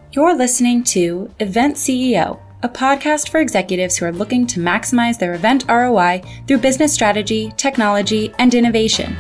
You're listening to Event CEO, a podcast for executives who are looking to maximize their event ROI through business strategy, technology, and innovation.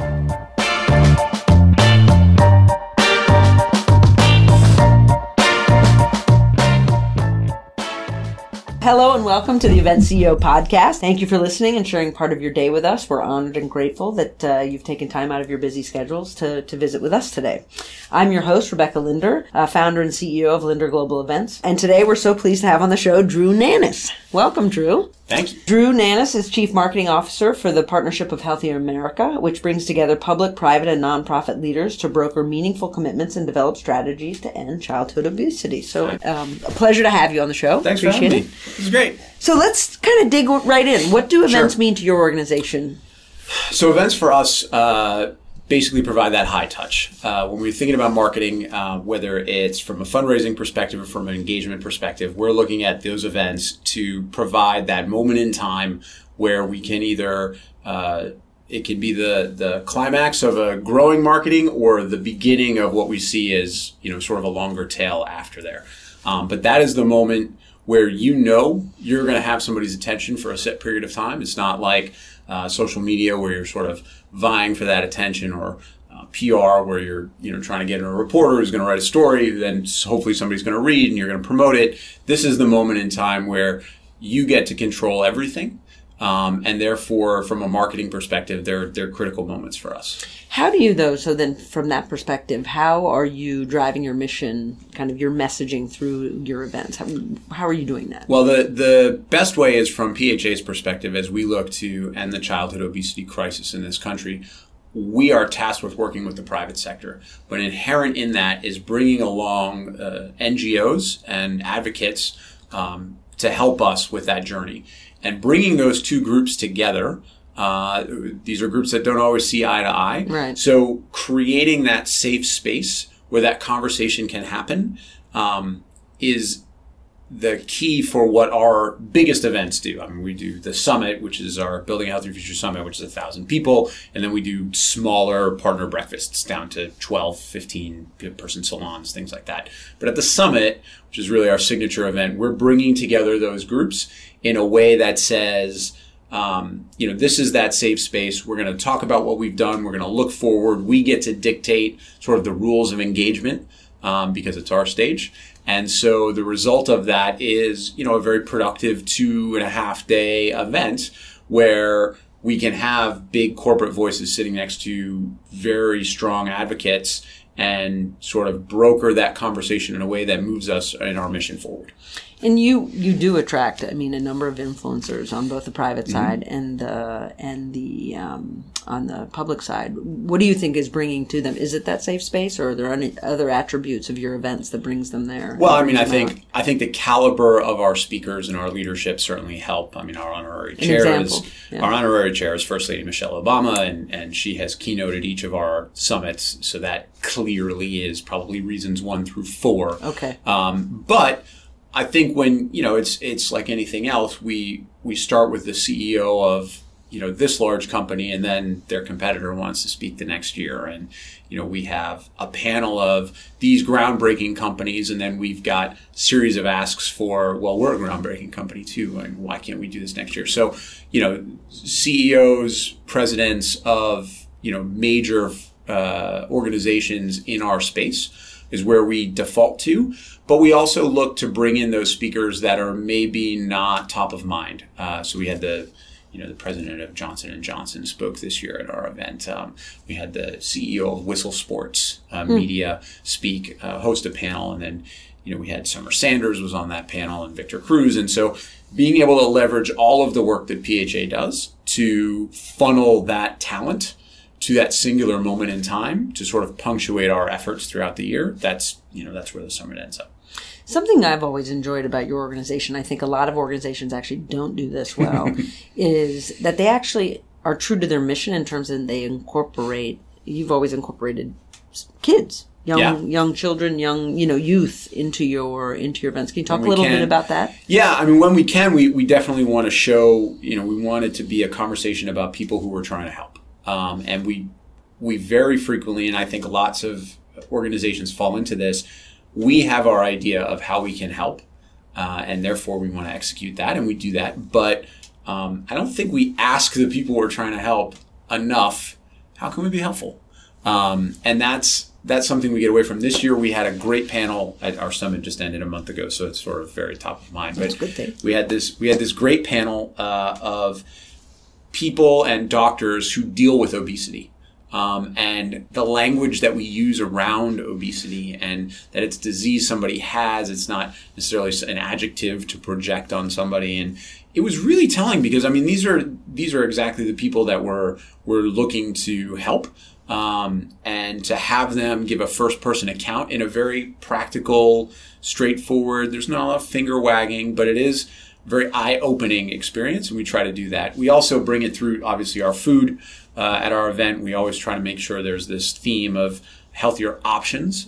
Hello and welcome to the Event CEO podcast. Thank you for listening and sharing part of your day with us. We're honored and grateful that you've taken time out of your busy schedules to visit with us today. I'm your host, Rebecca Linder, founder and CEO of Linder Global Events. And today we're so pleased to have on the show Drew Nannis. Welcome, Drew. Thank you. Drew Nannis is Chief Marketing Officer for the Partnership of Healthier America, which brings together public, private, and nonprofit leaders to broker meaningful commitments and develop strategies to end childhood obesity. So a pleasure to have you on the show. Thanks for having me. This is great. So let's kind of dig right in. What do events mean to your organization? So events for us basically provide that high touch. When we're thinking about marketing, whether it's from a fundraising perspective or from an engagement perspective, we're looking at those events to provide that moment in time where we can either, it can be the climax of a growing marketing or the beginning of what we see as, sort of a longer tail after there. But that is the moment where you're going to have somebody's attention for a set period of time. It's not like social media where you're sort of vying for that attention, or PR where you're trying to get a reporter who's going to write a story, then hopefully somebody's going to read and you're going to promote it. This is the moment in time where you get to control everything. And therefore, from a marketing perspective, they're critical moments for us. How do you, though, so then from that perspective, how are you driving your mission, kind of your messaging through your events? How are you doing that? Well, the best way is from PHA's perspective, as we look to end the childhood obesity crisis in this country. We are tasked with working with the private sector, but inherent in that is bringing along NGOs and advocates to help us with that journey. And bringing those two groups together, these are groups that don't always see eye to eye. Right. So creating that safe space where that conversation can happen is the key for what our biggest events do. I mean, we do the summit, which is our Building a Healthier Future Summit, which is 1,000 people. And then we do smaller partner breakfasts down to 12, 15 person salons, things like that. But at the summit, which is really our signature event, we're bringing together those groups in a way that says, this is that safe space. We're going to talk about what we've done. We're going to look forward. We get to dictate sort of the rules of engagement because it's our stage. And so the result of that is, a very productive 2.5 day event where we can have big corporate voices sitting next to very strong advocates and sort of broker that conversation in a way that moves us in our mission forward. And you do attract, a number of influencers on both the private side and the on the public side. What do you think is bringing to them? Is it that safe space, or are there any other attributes of your events that brings them there? Well, I think the caliber of our speakers and our leadership certainly help. Our honorary chair is First Lady Michelle Obama, and she has keynoted each of our summits, so that clearly is probably reasons 1 through 4. Okay. But I think when, it's like anything else, we start with the CEO of, this large company, and then their competitor wants to speak the next year. And, we have a panel of these groundbreaking companies, and then we've got a series of asks for, well, we're a groundbreaking company too, and why can't we do this next year? So, CEOs, presidents of, major organizations in our space is where we default to. But we also look to bring in those speakers that are maybe not top of mind. So we had the president of Johnson & Johnson spoke this year at our event. We had the CEO of Whistle Sports Media speak, host a panel. And then, we had Summer Sanders was on that panel, and Victor Cruz. And so being able to leverage all of the work that PHA does to funnel that talent to that singular moment in time to sort of punctuate our efforts throughout the year, that's where the summit ends up. Something I've always enjoyed about your organization, I think a lot of organizations actually don't do this well, is that they actually are true to their mission in terms of you've always incorporated kids, young children, youth into your events. Can you talk a little bit about that? Yeah, when we can, we definitely want to show, we want it to be a conversation about people who we're trying to help. And we very frequently, and I think lots of organizations fall into this, we have our idea of how we can help, and therefore we want to execute that, and we do that. But I don't think we ask the people we're trying to help enough, how can we be helpful? And that's something we get away from. This year we had a great panel at our summit, just ended a month ago, so it's sort of very top of mind. That's a good thing. We had this great panel of people and doctors who deal with obesity. And the language that we use around obesity, and that it's disease somebody has, it's not necessarily an adjective to project on somebody. And it was really telling, because I mean, these are exactly the people that we're looking to help, and to have them give a first person account in a very practical, straightforward, there's not a lot of finger wagging, but it is very eye-opening experience, and we try to do that. We also bring it through, obviously, our food. At our event, we always try to make sure there's this theme of healthier options.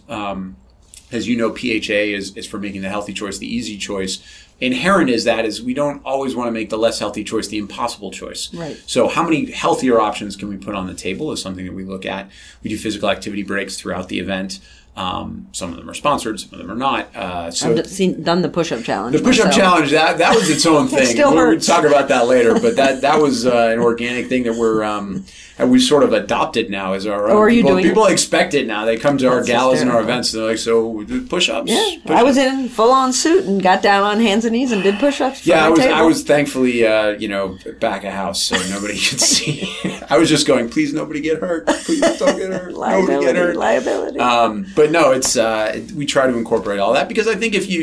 As you know, PHA is for making the healthy choice the easy choice. Inherent is we don't always want to make the less healthy choice the impossible choice. Right. So how many healthier options can we put on the table is something that we look at. We do physical activity breaks throughout the event. Some of them are sponsored, some of them are not. So I've done the push-up challenge. The push-up challenge, that was its own thing. We'll talk about that later, but that was an organic thing that we sort of adopted now as our own. People expect it now. They come to our galas and our events, and they're like, so push-ups? Yeah, I was in full-on suit and got down on hands and knees and did push-ups. Yeah, I was thankfully, back of house, so nobody could see. I was just going, please, nobody get hurt. Please don't get hurt. Nobody get hurt. Liability. But no, it's we try to incorporate all that, because I think if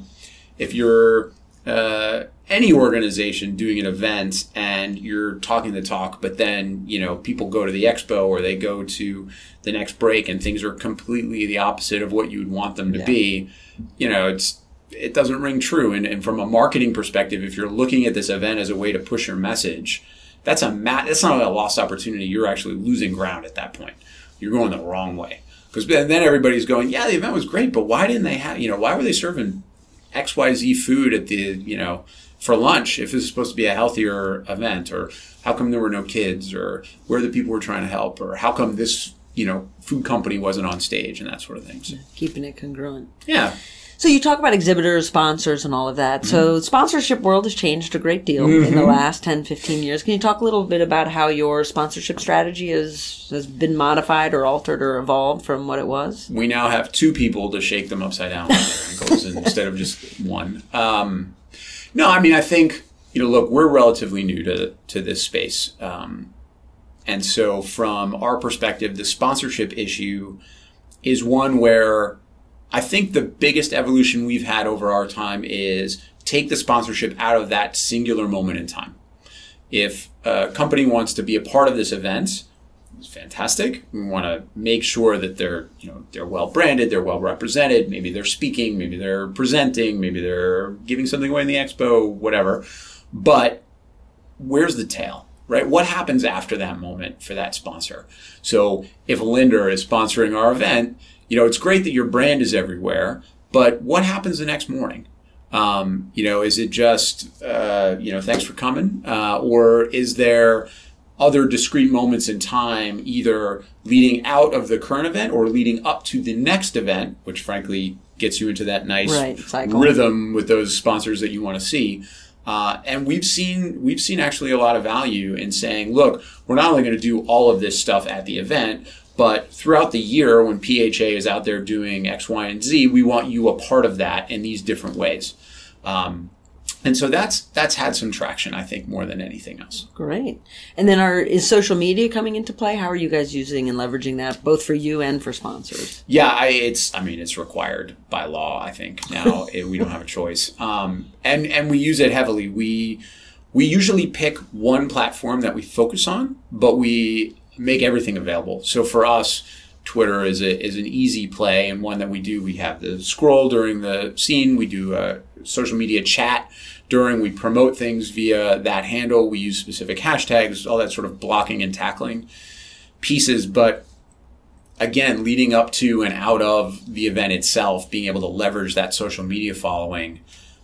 you're any organization doing an event and you're talking the talk, but then people go to the expo or they go to the next break and things are completely the opposite of what you would want them to be, it doesn't ring true. And from a marketing perspective, if you're looking at this event as a way to push your message, that's not a lost opportunity. You're actually losing ground at that point. You're going the wrong way. Because then everybody's going, yeah, the event was great, but why didn't they have, why were they serving XYZ food at the, for lunch if this is supposed to be a healthier event? Or how come there were no kids? Or where the people were trying to help? Or how come this, food company wasn't on stage, and that sort of thing. So, keeping it congruent. Yeah. So you talk about exhibitors, sponsors, and all of that. Mm-hmm. So sponsorship world has changed a great deal in the last 10, 15 years. Can you talk a little bit about how your sponsorship strategy has been modified or altered or evolved from what it was? We now have 2 people to shake them upside down with their ankles instead of just one. No, I mean, I think, look, we're relatively new to this space. And so from our perspective, the sponsorship issue is one where I think the biggest evolution we've had over our time is take the sponsorship out of that singular moment in time. If a company wants to be a part of this event, it's fantastic. We want to make sure that they're well branded, they're well represented. Maybe they're speaking, maybe they're presenting, maybe they're giving something away in the expo, whatever. But where's the tail, right? What happens after that moment for that sponsor? So if Lindner is sponsoring our event, it's great that your brand is everywhere, but what happens the next morning? Is it just, thanks for coming? Or is there other discrete moments in time, either leading out of the current event or leading up to the next event, which frankly gets you into that nice rhythm with those sponsors that you want to see. And we've seen actually a lot of value in saying, look, we're not only going to do all of this stuff at the event, but throughout the year, when PHA is out there doing X, Y, and Z, we want you a part of that in these different ways. And so that's had some traction, I think, more than anything else. Great. And then is social media coming into play? How are you guys using and leveraging that, both for you and for sponsors? Yeah, it's required by law, I think, now. We don't have a choice. And we use it heavily. We usually pick one platform that we focus on, but we make everything available. So for us, Twitter is an easy play, and one that we do. We have the scroll during the scene. We do a social media chat we promote things via that handle. We use specific hashtags, all that sort of blocking and tackling pieces. But again, leading up to and out of the event itself, being able to leverage that social media following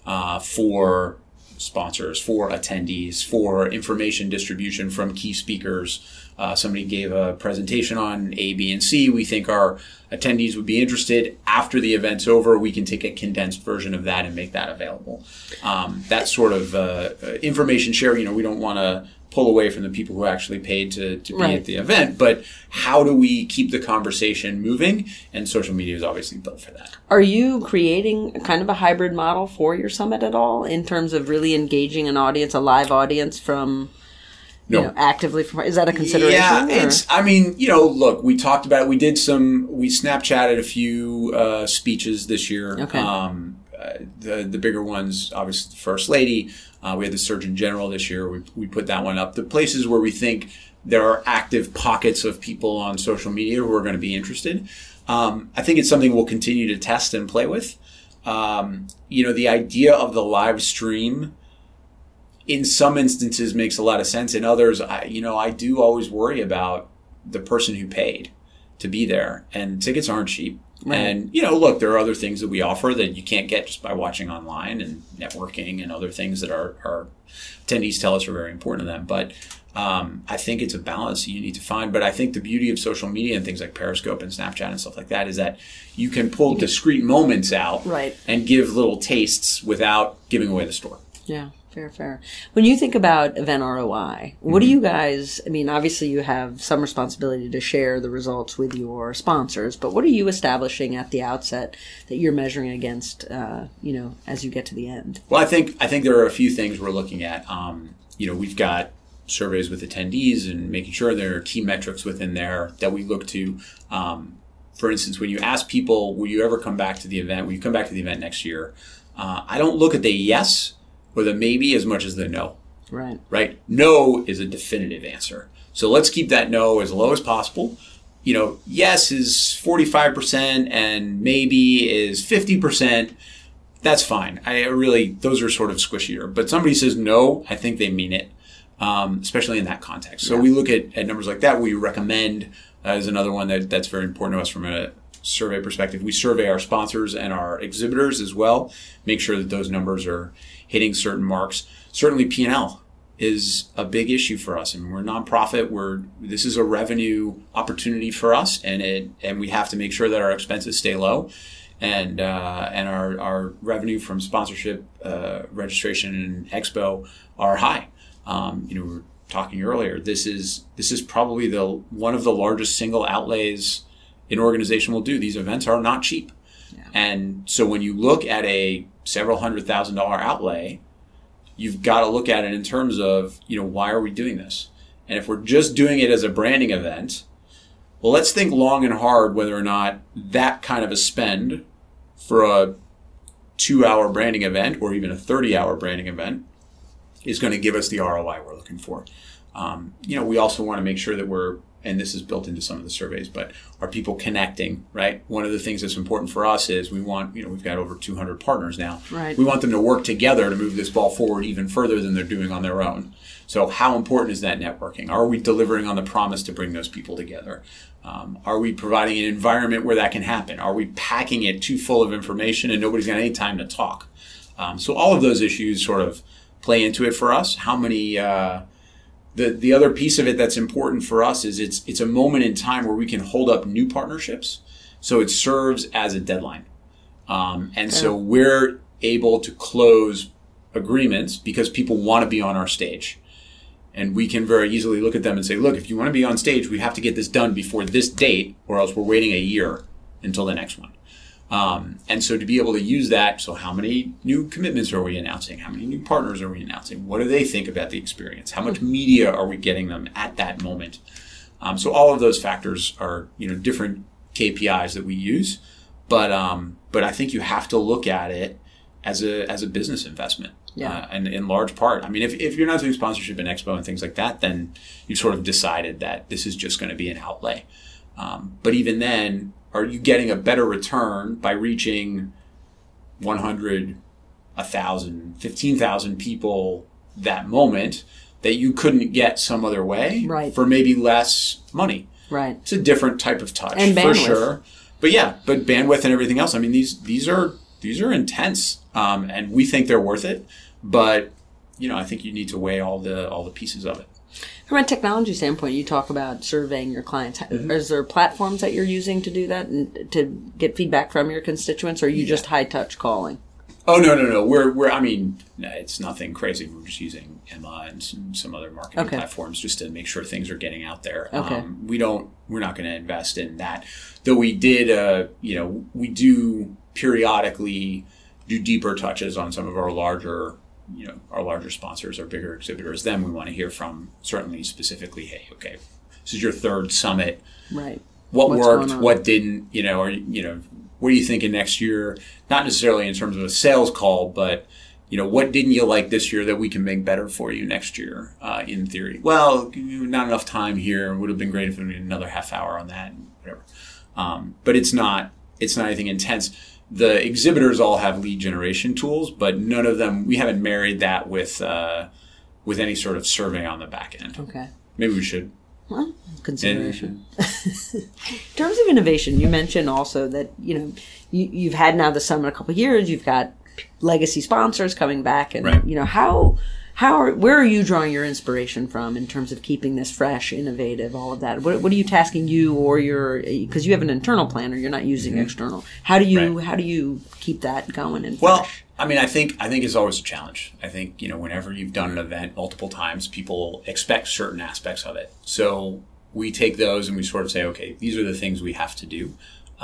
for sponsors, for attendees, for information distribution from key speakers, somebody gave a presentation on A, B, and C. We think our attendees would be interested. After the event's over, we can take a condensed version of that and make that available. That sort of information share, we don't want to pull away from the people who actually paid to be Right. at the event, but how do we keep the conversation moving? And social media is obviously built for that. Are you creating kind of a hybrid model for your summit at all in terms of really engaging an audience, a live audience from, No. actively from, is that a consideration? Yeah, or? look, we talked about it. We Snapchatted a few speeches this year. Okay. The bigger ones, obviously the First Lady. We had the Surgeon General this year. We put that one up. The places where we think there are active pockets of people on social media who are going to be interested. I think it's something we'll continue to test and play with. The idea of the live stream in some instances makes a lot of sense. In others, I do always worry about the person who paid to be there, and tickets aren't cheap. Right. And, look, there are other things that we offer that you can't get just by watching online, and networking and other things that our attendees tell us are very important to them. But I think it's a balance you need to find. But I think the beauty of social media and things like Periscope and Snapchat and stuff like that is that you can pull discrete moments out Right. and give little tastes without giving away the store. Yeah, fair. When you think about event ROI, what do you guys, obviously you have some responsibility to share the results with your sponsors, but what are you establishing at the outset that you're measuring against, as you get to the end? Well, I think there are a few things we're looking at. We've got surveys with attendees and making sure there are key metrics within there that we look to. For instance, when you ask people, will you ever come back to the event? Will you come back to the event next year? I don't look at the yes or the maybe as much as the no. Right? No is a definitive answer. So let's keep that no as low as possible. Yes is 45% and maybe is 50%. That's fine. Those are sort of squishier. But somebody says no, I think they mean it, especially in that context. So we look at numbers like that. We recommend is another one that's very important to us from a survey perspective. We survey our sponsors and our exhibitors as well, make sure that those numbers are hitting certain marks. Certainly P&L is a big issue for us. We're a nonprofit. This is a revenue opportunity for us, and we have to make sure that our expenses stay low, and our revenue from sponsorship, registration, and expo are high. We were talking earlier. This is probably one of the largest single outlays an organization will do. These events are not cheap. Yeah. And so when you look at a several $100,000 outlay, you've got to look at it in terms of, why are we doing this? And if we're just doing it as a branding event, well, let's think long and hard whether or not that kind of a spend for a 2-hour branding event or even a 30-hour branding event is going to give us the ROI we're looking for. We also want to make sure that and this is built into some of the surveys, but are people connecting, right? One of the things that's important for us is we want, we've got over 200 partners now. Right. We want them to work together to move this ball forward even further than they're doing on their own. So how important is that networking? Are we delivering on the promise to bring those people together? Are we providing an environment where that can happen? Are we packing it too full of information and nobody's got any time to talk? So all of those issues sort of play into it for us. How many... The other piece of it that's important for us is it's a moment in time where we can hold up new partnerships. So it serves as a deadline. So we're able to close agreements because people want to be on our stage. And we can very easily look at them and say, look, if you want to be on stage, we have to get this done before this date or else we're waiting a year until the next one. And so to be able to use that, so how many new commitments are we announcing? How many new partners are we announcing? What do they think about the experience? How much media are we getting them at that moment? So all of those factors are, different KPIs that we use. But I think you have to look at it as a business investment. Yeah. And in large part, if you're not doing sponsorship and expo and things like that, then you've sort of decided that this is just going to be an outlay. But even then, are you getting a better return by reaching 100, 1,000, 15,000 people that moment that you couldn't get some other way for maybe less money? Right. It's a different type of touch and bandwidth. For sure. But bandwidth and everything else. These are intense, and we think they're worth it. But I think you need to weigh all the pieces of it. From a technology standpoint, you talk about surveying your clients. Mm-hmm. Is there platforms that you're using to do that and to get feedback from your constituents, or are you just high touch calling? Oh, no. It's nothing crazy. We're just using Emma and some other marketing platforms just to make sure things are getting out there. Okay. We're not going to invest in that. Though we did, we do periodically do deeper touches on some of our larger sponsors, our bigger exhibitors. Then we want to hear from, certainly specifically, hey, okay, this is your third summit. Right. What's worked, what didn't, what are you thinking next year? Not necessarily in terms of a sales call, but, what didn't you like this year that we can make better for you next year, in theory? Well, not enough time here. It would have been great if we had another half hour on that, whatever. But it's not anything intense. The exhibitors all have lead generation tools, but none of them, we haven't married that with any sort of survey on the back end. Okay. Maybe we should. Well, consideration. In terms of innovation, you mentioned also that, you've had now the summit a couple of years, you've got legacy sponsors coming back, and, right. where are you drawing your inspiration from in terms of keeping this fresh, innovative, all of that? What are you tasking you or because you have an internal planner, you're not using external. How do you keep that going and fresh? Well, I think it's always a challenge. I think, whenever you've done an event multiple times, people expect certain aspects of it. So we take those and we sort of say, okay, these are the things we have to do.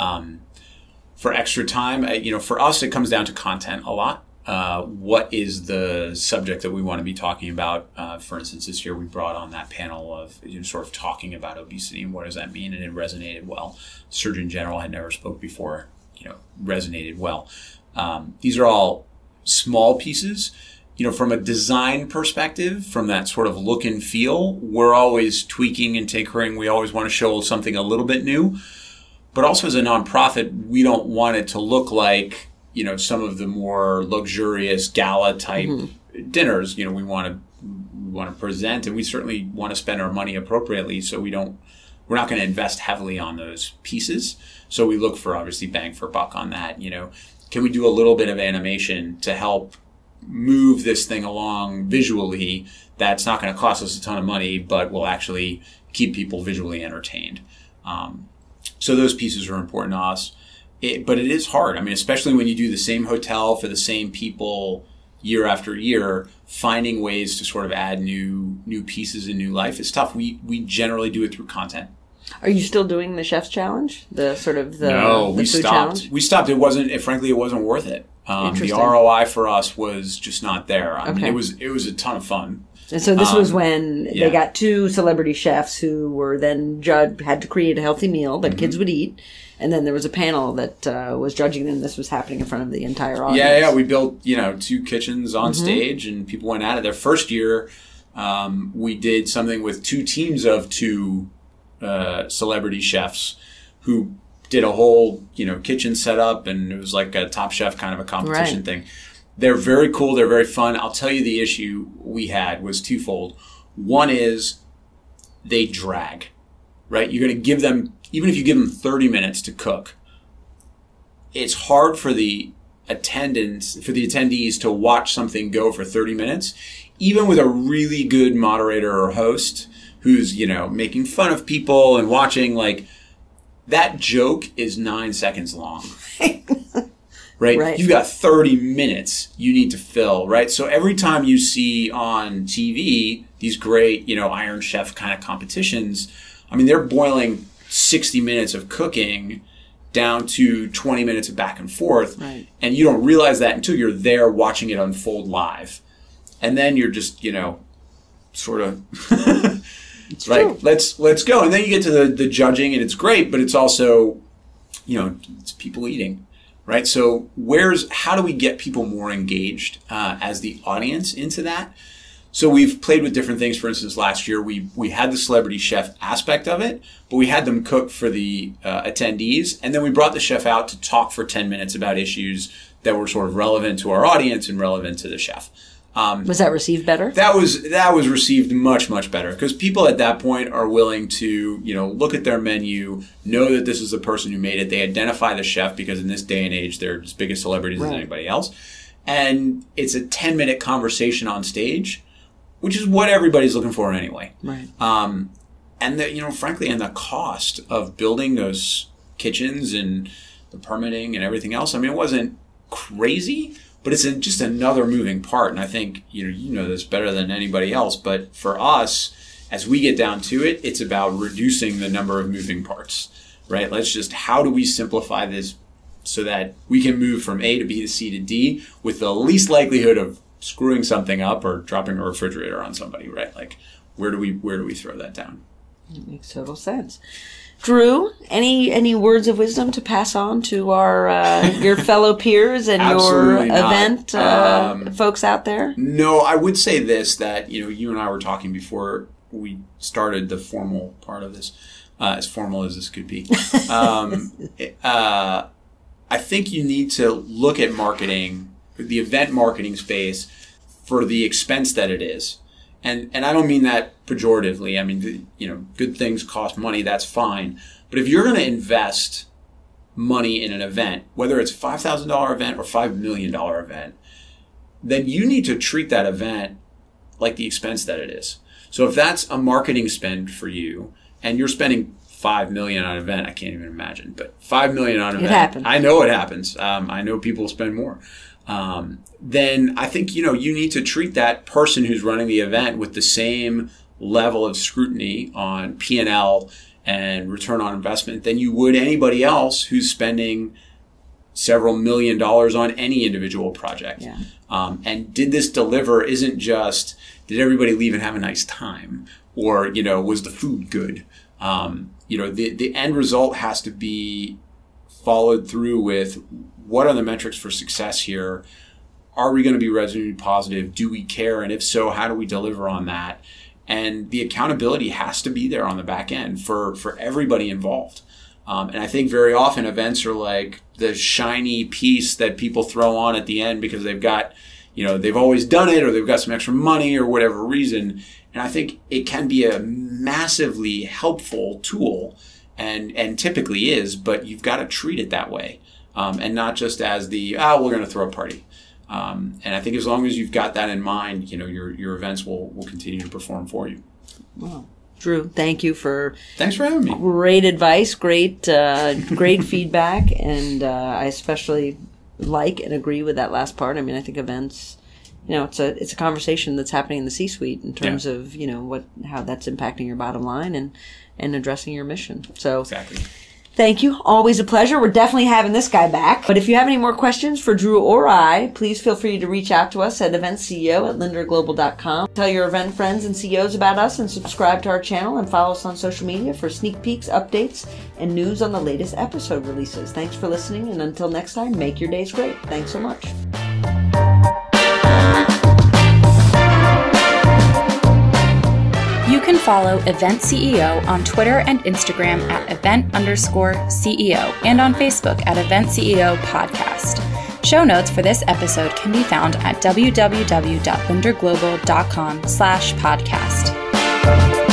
For extra time, for us, it comes down to content a lot. What is the subject that we want to be talking about? For instance, this year we brought on that panel of sort of talking about obesity and what does that mean, and it resonated well. Surgeon General had never spoke before, resonated well. These are all small pieces. From a design perspective, from that sort of look and feel, we're always tweaking and tinkering. We always want to show something a little bit new. But also as a nonprofit, we don't want it to look like some of the more luxurious gala type dinners. We want to present, and we certainly want to spend our money appropriately. So we're not going to invest heavily on those pieces. So we look for obviously bang for buck on that. Can we do a little bit of animation to help move this thing along visually? That's not going to cost us a ton of money, but will actually keep people visually entertained. So those pieces are important to us. But it is hard. Especially when you do the same hotel for the same people year after year, finding ways to sort of add new pieces and new life is tough. We generally do it through content. Are you still doing the Chef's Challenge? No, we stopped. Challenge? We stopped. It wasn't worth it. The ROI for us was just not there. It was a ton of fun. And so this was when they got two celebrity chefs who were then had to create a healthy meal that kids would eat. And then there was a panel that was judging them. This was happening in front of the entire audience. Yeah. We built, 2 kitchens on stage, and people went at it. Their first year, we did something with 2 teams of 2 celebrity chefs who did a whole, kitchen setup, and it was like a Top Chef kind of a competition thing. They're very cool. They're very fun. I'll tell you the issue we had was twofold. One is they drag, right? You're going to give them, even if you give them 30 minutes to cook, it's hard for the attendees to watch something go for 30 minutes, even with a really good moderator or host who's, making fun of people and watching. Like, that joke is 9 seconds long. Right? You've got 30 minutes you need to fill, right? So every time you see on TV these great, Iron Chef kind of competitions, they're boiling 60 minutes of cooking down to 20 minutes of back and forth. Right. And you don't realize that until you're there watching it unfold live. And then you're just, sort of, it's right, true. let's go. And then you get to the judging, and it's great, but it's also, it's people eating. Right. So how do we get people more engaged as the audience into that? So we've played with different things. For instance, last year we had the celebrity chef aspect of it, but we had them cook for the attendees, and then we brought the chef out to talk for 10 minutes about issues that were sort of relevant to our audience and relevant to the chef. Was that received better? That was received much, much better, because people at that point are willing to, look at their menu, know that this is the person who made it. They identify the chef because in this day and age, they're as big as celebrities as anybody else. And it's a 10-minute conversation on stage which is what everybody's looking for anyway. Right. And frankly, and the cost of building those kitchens and the permitting and everything else, I mean, it wasn't crazy, but it's just another moving part. And I think, you know this better than anybody else, but for us, as we get down to it, it's about reducing the number of moving parts, right? How do we simplify this so that we can move from A to B to C to D with the least likelihood of screwing something up or dropping a refrigerator on somebody, right? Like, where do we throw that down? That makes total sense. Drew, any words of wisdom to pass on to our your fellow peers and your event folks out there? No, I would say this, that you and I were talking before we started the formal part of this, as formal as this could be. I think you need to look at marketing, the event marketing space, for the expense that it is. And I don't mean that pejoratively. I mean, good things cost money. That's fine. But if you're going to invest money in an event, whether it's a $5,000 event or $5 million event, then you need to treat that event like the expense that it is. So if that's a marketing spend for you and you're spending $5 million on an event, I can't even imagine, but $5 million on an event. It happens. I know it happens. I know people spend more. Then I think, you need to treat that person who's running the event with the same level of scrutiny on P&L and return on investment than you would anybody else who's spending several $1 million on any individual project. Yeah. And did this deliver isn't just, did everybody leave and have a nice time? Or, was the food good? The end result has to be followed through with, what are the metrics for success here? Are we going to be revenue positive? Do we care? And if so, how do we deliver on that? And the accountability has to be there on the back end for everybody involved. And I think very often events are like the shiny piece that people throw on at the end because they've got, they've always done it, or they've got some extra money or whatever reason. And I think it can be a massively helpful tool, and typically is, but you've got to treat it that way. And not just as we're going to throw a party. And I think as long as you've got that in mind, your events will continue to perform for you. Wow. Drew, thank you Thanks for having me. Great advice, great feedback, and I especially like and agree with that last part. I mean, I think events, it's a conversation that's happening in the C-suite in terms of how that's impacting your bottom line and addressing your mission. So exactly. Thank you. Always a pleasure. We're definitely having this guy back. But if you have any more questions for Drew or I, please feel free to reach out to us at eventceo@linderglobal.com. Tell your event friends and CEOs about us, and subscribe to our channel and follow us on social media for sneak peeks, updates, and news on the latest episode releases. Thanks for listening, and until next time, make your days great. Thanks so much. You can follow Event CEO on Twitter and Instagram at event_CEO and on Facebook at Event CEO Podcast. Show notes for this episode can be found at www.linderglobal.com/podcast.